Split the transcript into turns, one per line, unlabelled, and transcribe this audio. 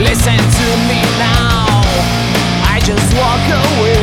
Listen to me now, I just walk away.